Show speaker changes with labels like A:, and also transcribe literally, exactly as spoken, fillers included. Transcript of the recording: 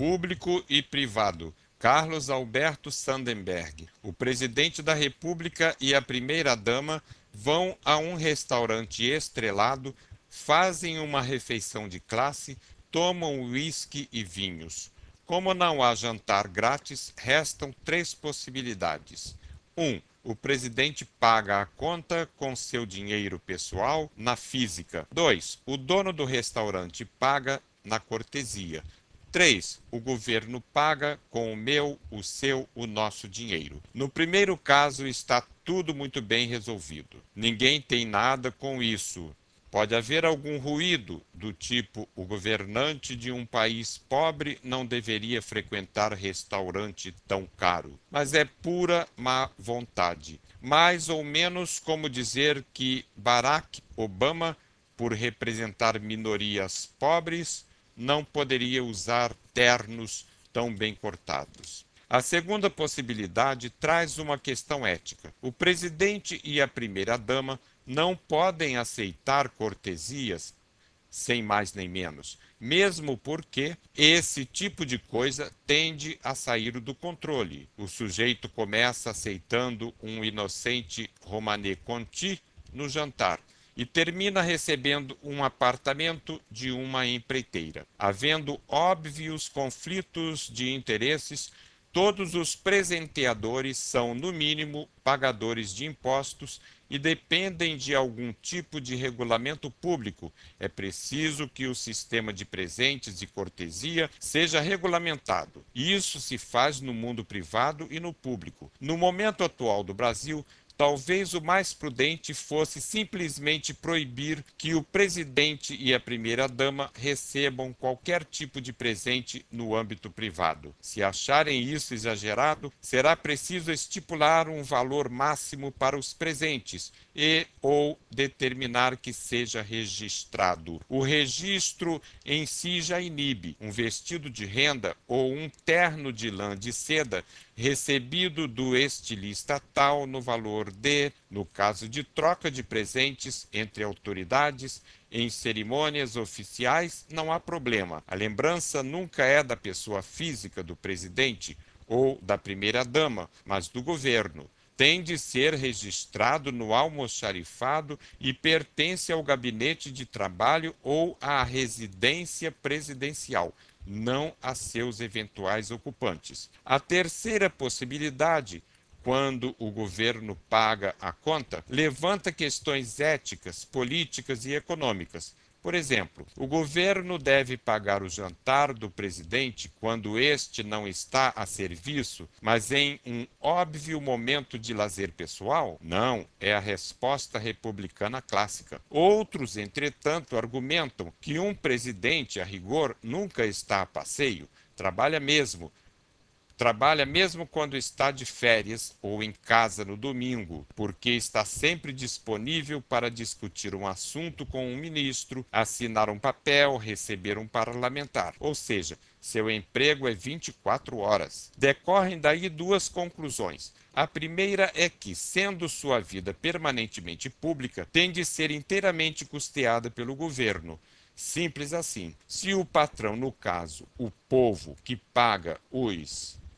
A: Público e privado. Carlos Alberto Sandenberg. O presidente da República e a primeira-dama vão a um restaurante estrelado, fazem uma refeição de classe, tomam uísque e vinhos. Como não há jantar grátis, restam três possibilidades. um. O presidente paga a conta com seu dinheiro pessoal na física. dois. O dono do restaurante paga na cortesia. três. O governo paga com o meu, o seu, o nosso dinheiro. No primeiro caso, está tudo muito bem resolvido. Ninguém tem nada com isso. Pode haver algum ruído, do tipo o governante de um país pobre não deveria frequentar restaurante tão caro. Mas é pura má vontade. Mais ou menos como dizer que Barack Obama, por representar minorias pobres, não poderia usar ternos tão bem cortados. A segunda possibilidade traz uma questão ética. O presidente e a primeira-dama não podem aceitar cortesias, sem mais nem menos, mesmo porque esse tipo de coisa tende a sair do controle. O sujeito começa aceitando um inocente Romanée Conti no jantar e termina recebendo um apartamento de uma empreiteira. Havendo óbvios conflitos de interesses, todos os presenteadores são, no mínimo, pagadores de impostos e dependem de algum tipo de regulamento público. É preciso que o sistema de presentes e cortesia seja regulamentado. Isso se faz no mundo privado e no público. No momento atual do Brasil, talvez o mais prudente fosse simplesmente proibir que o presidente e a primeira-dama recebam qualquer tipo de presente no âmbito privado. Se acharem isso exagerado, será preciso estipular um valor máximo para os presentes e ou determinar que seja registrado. O registro em si já inibe. Um vestido de renda ou um terno de lã de seda recebido do estilista tal no valor de, no caso de troca de presentes entre autoridades, em cerimônias oficiais, não há problema. A lembrança nunca é da pessoa física do presidente ou da primeira-dama, mas do governo. Tem de ser registrado no almoxarifado e pertence ao gabinete de trabalho ou à residência presidencial, não a seus eventuais ocupantes. A terceira possibilidade, quando o governo paga a conta, levanta questões éticas, políticas e econômicas. Por exemplo, o governo deve pagar o jantar do presidente quando este não está a serviço, mas em um óbvio momento de lazer pessoal? Não, é a resposta republicana clássica. Outros, entretanto, argumentam que um presidente, a rigor, nunca está a passeio, trabalha mesmo, Trabalha mesmo quando está de férias ou em casa no domingo, porque está sempre disponível para discutir um assunto com um ministro, assinar um papel, receber um parlamentar. Ou seja, seu emprego é vinte e quatro horas. Decorrem daí duas conclusões. A primeira é que, sendo sua vida permanentemente pública, tem de ser inteiramente custeada pelo governo. Simples assim. Se o patrão, no caso, o povo que paga os